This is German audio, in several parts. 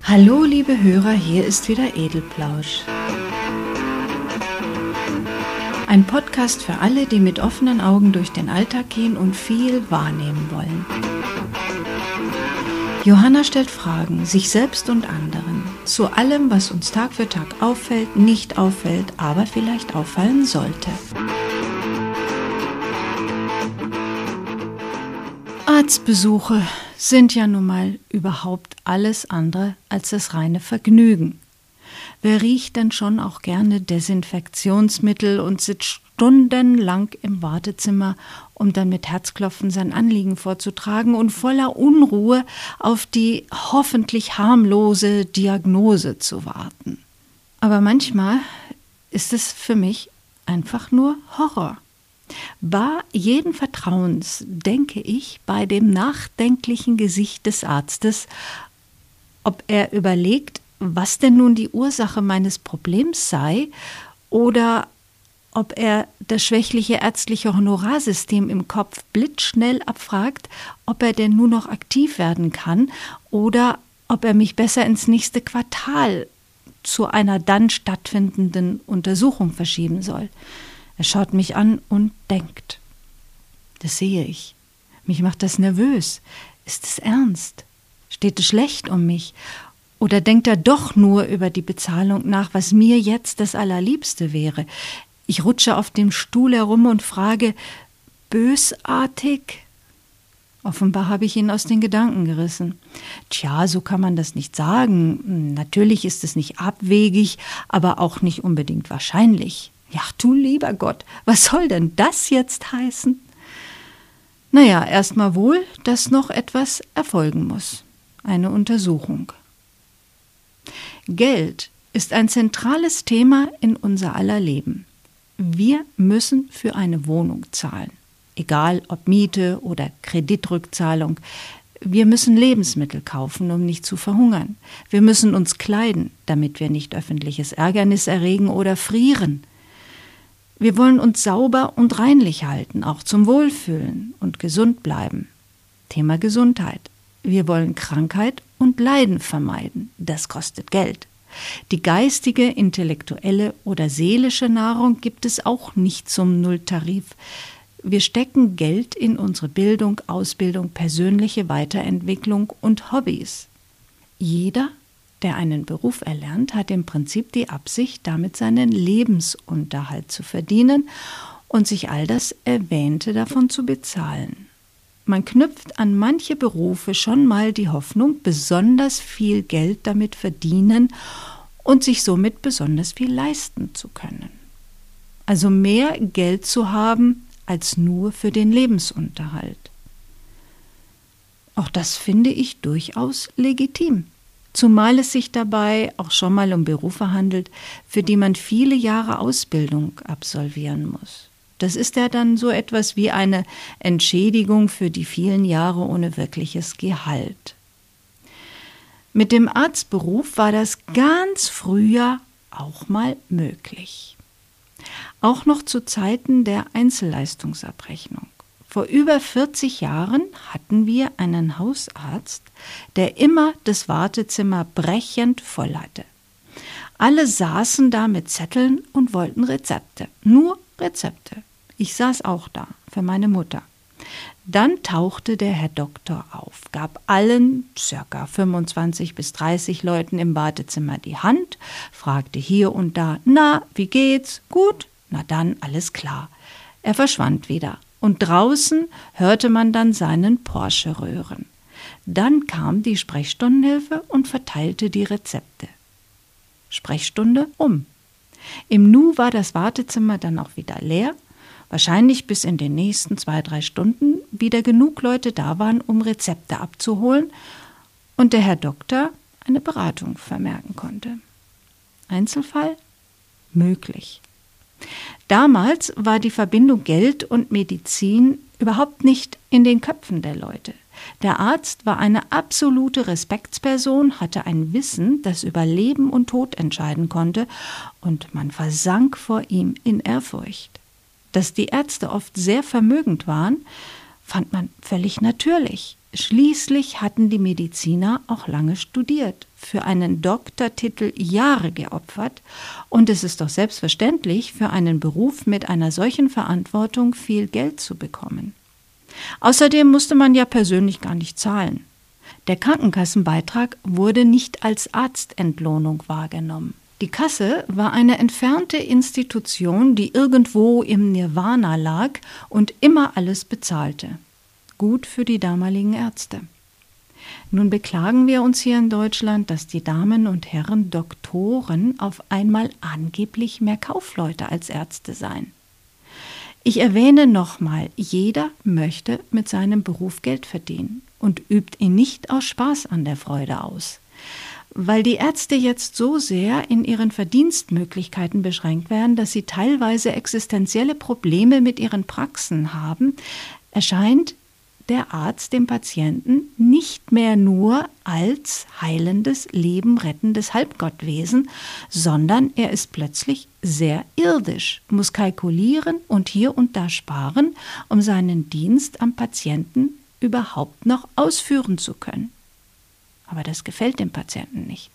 Hallo liebe Hörer, hier ist wieder Edelplausch. Ein Podcast für alle, die mit offenen Augen durch den Alltag gehen und viel wahrnehmen wollen. Johanna stellt Fragen, sich selbst und anderen, zu allem, was uns Tag für Tag auffällt, nicht auffällt, aber vielleicht auffallen sollte. Arztbesuche sind ja nun mal überhaupt alles andere als das reine Vergnügen. Wer riecht denn schon auch gerne Desinfektionsmittel und sitzt stundenlang im Wartezimmer, um dann mit Herzklopfen sein Anliegen vorzutragen und voller Unruhe auf die hoffentlich harmlose Diagnose zu warten. Aber manchmal ist es für mich einfach nur Horror. Bar jeden Vertrauens denke ich bei dem nachdenklichen Gesicht des Arztes, ob er überlegt, was denn nun die Ursache meines Problems sei, oder ob er das schwächliche ärztliche Honorarsystem im Kopf blitzschnell abfragt, ob er denn nur noch aktiv werden kann oder ob er mich besser ins nächste Quartal zu einer dann stattfindenden Untersuchung verschieben soll. Er schaut mich an und denkt. Das sehe ich. Mich macht das nervös. Ist es ernst? Steht es schlecht um mich? Oder denkt er doch nur über die Bezahlung nach, was mir jetzt das Allerliebste wäre? Ich rutsche auf dem Stuhl herum und frage, bösartig? Offenbar habe ich ihn aus den Gedanken gerissen. Tja, so kann man das nicht sagen. Natürlich ist es nicht abwegig, aber auch nicht unbedingt wahrscheinlich. Ja, du lieber Gott, was soll denn das jetzt heißen? Naja, erstmal wohl, dass noch etwas erfolgen muss. Eine Untersuchung. Geld ist ein zentrales Thema in unser aller Leben. Wir müssen für eine Wohnung zahlen. Egal ob Miete oder Kreditrückzahlung. Wir müssen Lebensmittel kaufen, um nicht zu verhungern. Wir müssen uns kleiden, damit wir nicht öffentliches Ärgernis erregen oder frieren. Wir wollen uns sauber und reinlich halten, auch zum Wohlfühlen und gesund bleiben. Thema Gesundheit. Wir wollen Krankheit und Leiden vermeiden. Das kostet Geld. Die geistige, intellektuelle oder seelische Nahrung gibt es auch nicht zum Nulltarif. Wir stecken Geld in unsere Bildung, Ausbildung, persönliche Weiterentwicklung und Hobbys. Jeder, der einen Beruf erlernt, hat im Prinzip die Absicht, damit seinen Lebensunterhalt zu verdienen und sich all das Erwähnte davon zu bezahlen. Man knüpft an manche Berufe schon mal die Hoffnung, besonders viel Geld damit verdienen und sich somit besonders viel leisten zu können. Also mehr Geld zu haben als nur für den Lebensunterhalt. Auch das finde ich durchaus legitim. Zumal es sich dabei auch schon mal um Berufe handelt, für die man viele Jahre Ausbildung absolvieren muss. Das ist ja dann so etwas wie eine Entschädigung für die vielen Jahre ohne wirkliches Gehalt. Mit dem Arztberuf war das ganz früher auch mal möglich. Auch noch zu Zeiten der Einzelleistungsabrechnung. Vor über 40 Jahren hatten wir einen Hausarzt, der immer das Wartezimmer brechend voll hatte. Alle saßen da mit Zetteln und wollten Rezepte. Nur Rezepte. Ich saß auch da, für meine Mutter. Dann tauchte der Herr Doktor auf, gab allen ca. 25 bis 30 Leuten im Wartezimmer die Hand, fragte hier und da, na, wie geht's? Gut? Na dann, alles klar. Er verschwand wieder. Und draußen hörte man dann seinen Porsche röhren. Dann kam die Sprechstundenhilfe und verteilte die Rezepte. Sprechstunde um. Im Nu war das Wartezimmer dann auch wieder leer, wahrscheinlich bis in den nächsten 2-3 Stunden wieder genug Leute da waren, um Rezepte abzuholen und der Herr Doktor eine Beratung vermerken konnte. Einzelfall? Möglich. Damals war die Verbindung Geld und Medizin überhaupt nicht in den Köpfen der Leute. Der Arzt war eine absolute Respektsperson, hatte ein Wissen, das über Leben und Tod entscheiden konnte, und man versank vor ihm in Ehrfurcht. Dass die Ärzte oft sehr vermögend waren, fand man völlig natürlich. Schließlich hatten die Mediziner auch lange studiert, für einen Doktortitel Jahre geopfert, und es ist doch selbstverständlich, für einen Beruf mit einer solchen Verantwortung viel Geld zu bekommen. Außerdem musste man ja persönlich gar nicht zahlen. Der Krankenkassenbeitrag wurde nicht als Arztentlohnung wahrgenommen. Die Kasse war eine entfernte Institution, die irgendwo im Nirvana lag und immer alles bezahlte. Gut für die damaligen Ärzte. Nun beklagen wir uns hier in Deutschland, dass die Damen und Herren Doktoren auf einmal angeblich mehr Kaufleute als Ärzte seien. Ich erwähne nochmal, jeder möchte mit seinem Beruf Geld verdienen und übt ihn nicht aus Spaß an der Freude aus. Weil die Ärzte jetzt so sehr in ihren Verdienstmöglichkeiten beschränkt werden, dass sie teilweise existenzielle Probleme mit ihren Praxen haben, erscheint der Arzt dem Patienten nicht mehr nur als heilendes, lebenrettendes Halbgottwesen, sondern er ist plötzlich sehr irdisch, muss kalkulieren und hier und da sparen, um seinen Dienst am Patienten überhaupt noch ausführen zu können. Aber das gefällt dem Patienten nicht.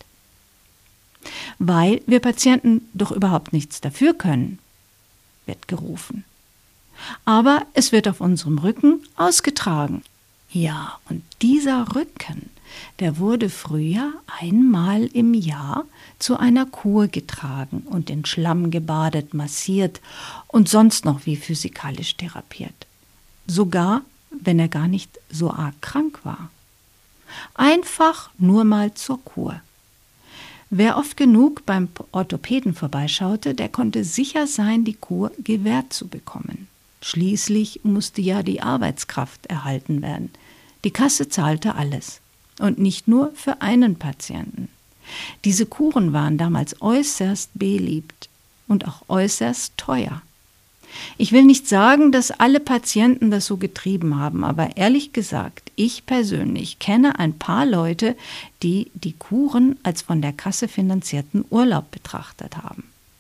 Weil wir Patienten doch überhaupt nichts dafür können, wird gerufen. Aber es wird auf unserem Rücken ausgetragen. Ja, und dieser Rücken, der wurde früher einmal im Jahr zu einer Kur getragen und in Schlamm gebadet, massiert und sonst noch wie physikalisch therapiert. Sogar, wenn er gar nicht so arg krank war. Einfach nur mal zur Kur. Wer oft genug beim Orthopäden vorbeischaute, der konnte sicher sein, die Kur gewährt zu bekommen. Schließlich musste ja die Arbeitskraft erhalten werden. Die Kasse zahlte alles. Und nicht nur für einen Patienten. Diese Kuren waren damals äußerst beliebt und auch äußerst teuer. Ich will nicht sagen, dass alle Patienten das so getrieben haben, aber ehrlich gesagt, ich persönlich kenne ein paar Leute, die die Kuren als von der Kasse finanzierten Urlaub betrachtet haben.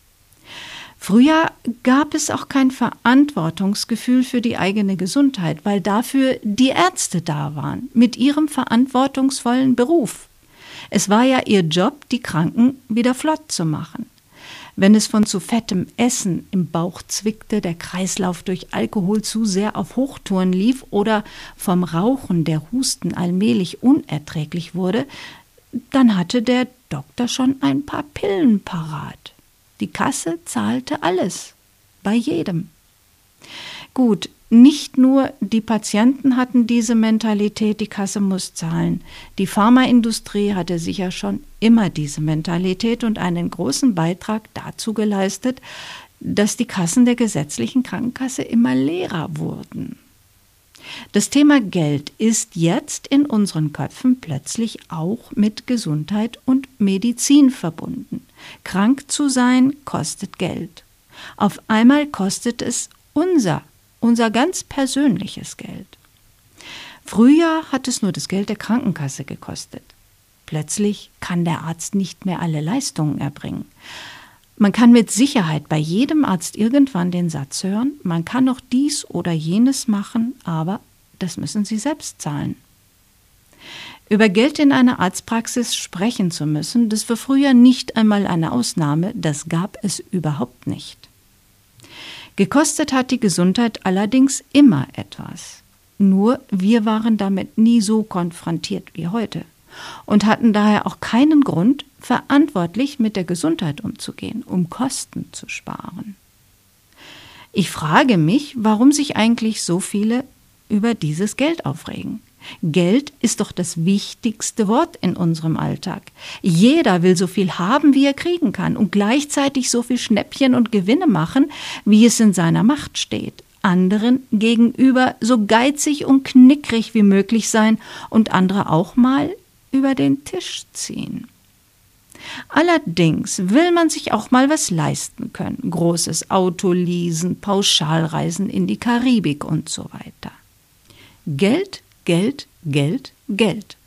Früher gab es auch kein Verantwortungsgefühl für die eigene Gesundheit, weil dafür die Ärzte da waren, mit ihrem verantwortungsvollen Beruf. Es war ja ihr Job, die Kranken wieder flott zu machen. Wenn es von zu fettem Essen im Bauch zwickte, der Kreislauf durch Alkohol zu sehr auf Hochtouren lief oder vom Rauchen der Husten allmählich unerträglich wurde, dann hatte der Doktor schon ein paar Pillen parat. Die Kasse zahlte alles, bei jedem. Gut, nicht nur die Patienten hatten diese Mentalität, die Kasse muss zahlen. Die Pharmaindustrie hatte sicher schon immer diese Mentalität und einen großen Beitrag dazu geleistet, dass die Kassen der gesetzlichen Krankenkasse immer leerer wurden. Das Thema Geld ist jetzt in unseren Köpfen plötzlich auch mit Gesundheit und Medizin verbunden. Krank zu sein kostet Geld. Auf einmal kostet es unser ganz persönliches Geld. Früher hat es nur das Geld der Krankenkasse gekostet. Plötzlich kann der Arzt nicht mehr alle Leistungen erbringen. Man kann mit Sicherheit bei jedem Arzt irgendwann den Satz hören, man kann noch dies oder jenes machen, aber das müssen Sie selbst zahlen. Über Geld in einer Arztpraxis sprechen zu müssen, das war früher nicht einmal eine Ausnahme, das gab es überhaupt nicht. Gekostet hat die Gesundheit allerdings immer etwas. Nur wir waren damit nie so konfrontiert wie heute und hatten daher auch keinen Grund, verantwortlich mit der Gesundheit umzugehen, um Kosten zu sparen. Ich frage mich, warum sich eigentlich so viele über dieses Geld aufregen. Geld ist doch das wichtigste Wort in unserem Alltag. Jeder will so viel haben, wie er kriegen kann und gleichzeitig so viel Schnäppchen und Gewinne machen, wie es in seiner Macht steht. Anderen gegenüber so geizig und knickrig wie möglich sein und andere auch mal über den Tisch ziehen. Allerdings will man sich auch mal was leisten können. Großes Auto leasen, Pauschalreisen in die Karibik und so weiter. Geld, Geld, Geld, Geld.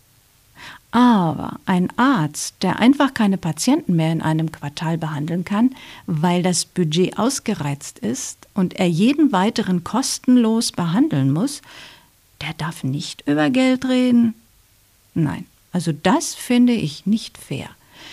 Aber ein Arzt, der einfach keine Patienten mehr in einem Quartal behandeln kann, weil das Budget ausgereizt ist und er jeden weiteren kostenlos behandeln muss, der darf nicht über Geld reden. Nein, also das finde ich nicht fair.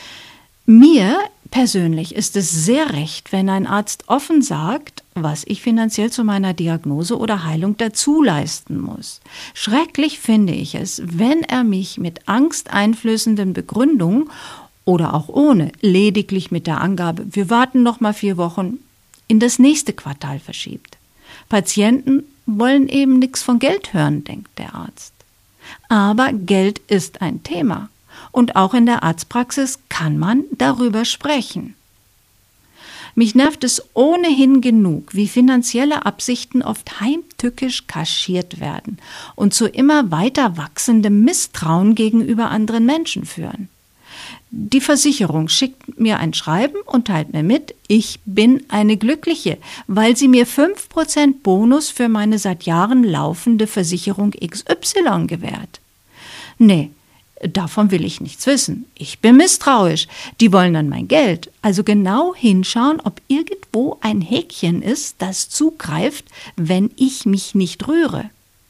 Mir persönlich ist es sehr recht, wenn ein Arzt offen sagt, was ich finanziell zu meiner Diagnose oder Heilung dazu leisten muss. Schrecklich finde ich es, wenn er mich mit angsteinflößenden Begründungen oder auch ohne, lediglich mit der Angabe, wir warten noch mal 4 Wochen, in das nächste Quartal verschiebt. Patienten wollen eben nichts von Geld hören, denkt der Arzt. Aber Geld ist ein Thema. Und auch in der Arztpraxis kann man darüber sprechen. Mich nervt es ohnehin genug, wie finanzielle Absichten oft heimtückisch kaschiert werden und zu immer weiter wachsendem Misstrauen gegenüber anderen Menschen führen. Die Versicherung schickt mir ein Schreiben und teilt mir mit, ich bin eine Glückliche, weil sie mir 5% Bonus für meine seit Jahren laufende Versicherung XY gewährt. Nee, davon will ich nichts wissen. Ich bin misstrauisch. Die wollen dann mein Geld. Also genau hinschauen, ob irgendwo ein Häkchen ist, das zugreift, wenn ich mich nicht rühre.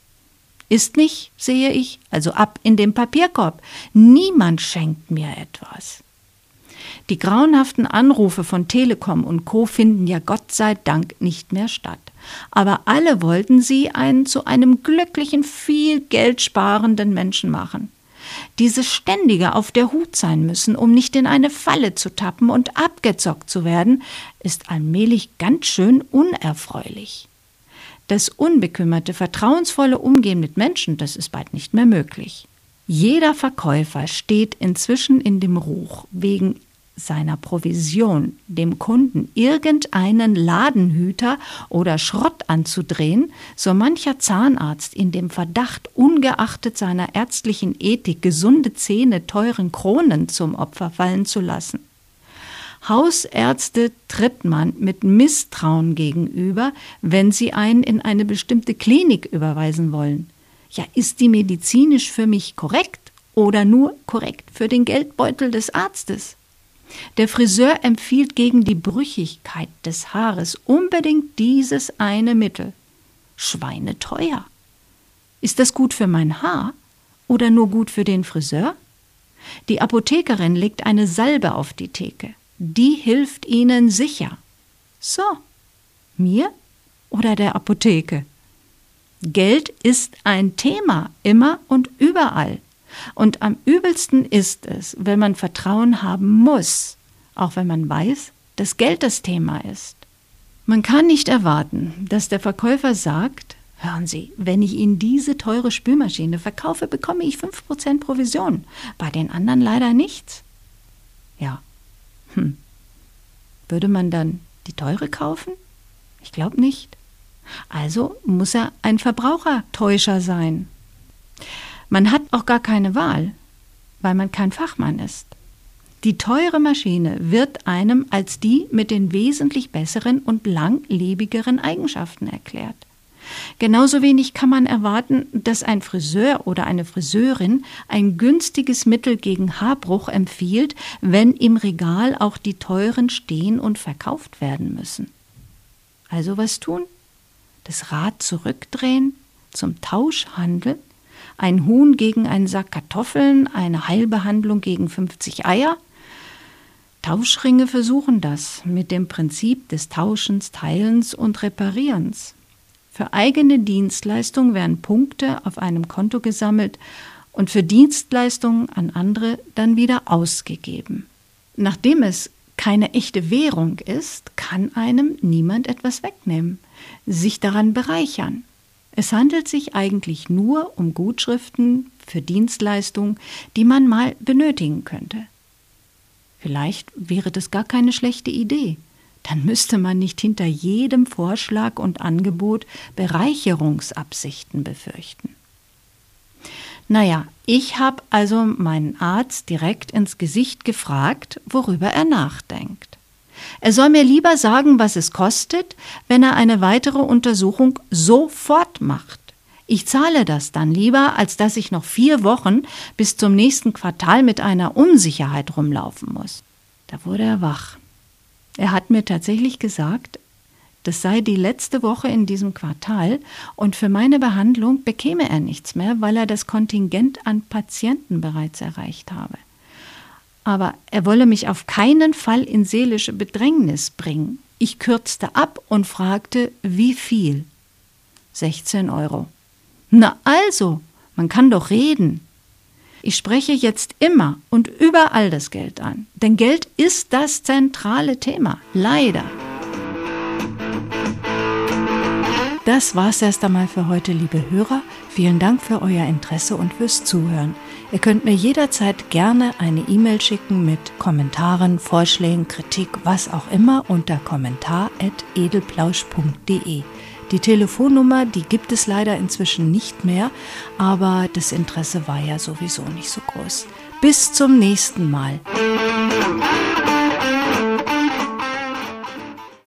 Ist nicht, sehe ich, also ab in den Papierkorb. Niemand schenkt mir etwas. Die grauenhaften Anrufe von Telekom und Co. finden ja Gott sei Dank nicht mehr statt. Aber alle wollten sie einen zu einem glücklichen, viel Geld sparenden Menschen machen. Dieses ständige auf der Hut sein müssen, um nicht in eine Falle zu tappen und abgezockt zu werden, ist allmählich ganz schön unerfreulich. Das unbekümmerte, vertrauensvolle Umgehen mit Menschen, das ist bald nicht mehr möglich. Jeder Verkäufer steht inzwischen in dem Ruch, wegen seiner Provision dem Kunden irgendeinen Ladenhüter oder Schrott anzudrehen, so mancher Zahnarzt in dem Verdacht, ungeachtet seiner ärztlichen Ethik gesunde Zähne teuren Kronen zum Opfer fallen zu lassen. Hausärzte tritt man mit Misstrauen gegenüber, wenn sie einen in eine bestimmte Klinik überweisen wollen. Ja, ist die medizinisch für mich korrekt oder nur korrekt für den Geldbeutel des Arztes? Der Friseur empfiehlt gegen die Brüchigkeit des Haares unbedingt dieses eine Mittel. Schweineteuer. Ist das gut für mein Haar oder nur gut für den Friseur? Die Apothekerin legt eine Salbe auf die Theke. Die hilft Ihnen sicher. So, mir oder der Apotheke? Geld ist ein Thema, immer und überall. Und am übelsten ist es, wenn man Vertrauen haben muss, auch wenn man weiß, dass Geld das Thema ist. Man kann nicht erwarten, dass der Verkäufer sagt, hören Sie, wenn ich Ihnen diese teure Spülmaschine verkaufe, bekomme ich 5% Provision, bei den anderen leider nichts. Ja, würde man dann die teure kaufen? Ich glaube nicht. Also muss er ein Verbrauchertäuscher sein. Man hat auch gar keine Wahl, weil man kein Fachmann ist. Die teure Maschine wird einem als die mit den wesentlich besseren und langlebigeren Eigenschaften erklärt. Genauso wenig kann man erwarten, dass ein Friseur oder eine Friseurin ein günstiges Mittel gegen Haarbruch empfiehlt, wenn im Regal auch die teuren stehen und verkauft werden müssen. Also was tun? Das Rad zurückdrehen, zum Tauschhandel? Ein Huhn gegen einen Sack Kartoffeln, eine Heilbehandlung gegen 50 Eier? Tauschringe versuchen das mit dem Prinzip des Tauschens, Teilens und Reparierens. Für eigene Dienstleistungen werden Punkte auf einem Konto gesammelt und für Dienstleistungen an andere dann wieder ausgegeben. Nachdem es keine echte Währung ist, kann einem niemand etwas wegnehmen, sich daran bereichern. Es handelt sich eigentlich nur um Gutschriften für Dienstleistungen, die man mal benötigen könnte. Vielleicht wäre das gar keine schlechte Idee. Dann müsste man nicht hinter jedem Vorschlag und Angebot Bereicherungsabsichten befürchten. Naja, ich habe also meinen Arzt direkt ins Gesicht gefragt, worüber er nachdenkt. Er soll mir lieber sagen, was es kostet, wenn er eine weitere Untersuchung sofort macht. Ich zahle das dann lieber, als dass ich noch 4 Wochen bis zum nächsten Quartal mit einer Unsicherheit rumlaufen muss. Da wurde er wach. Er hat mir tatsächlich gesagt, das sei die letzte Woche in diesem Quartal und für meine Behandlung bekäme er nichts mehr, weil er das Kontingent an Patienten bereits erreicht habe. Aber er wolle mich auf keinen Fall in seelische Bedrängnis bringen. Ich kürzte ab und fragte, wie viel? 16 €. Na also, man kann doch reden. Ich spreche jetzt immer und überall das Geld an, denn Geld ist das zentrale Thema, leider. Das war's erst einmal für heute, liebe Hörer. Vielen Dank für euer Interesse und fürs Zuhören. Ihr könnt mir jederzeit gerne eine E-Mail schicken mit Kommentaren, Vorschlägen, Kritik, was auch immer unter kommentar@edelplausch.de. Die Telefonnummer, die gibt es leider inzwischen nicht mehr, aber das Interesse war ja sowieso nicht so groß. Bis zum nächsten Mal.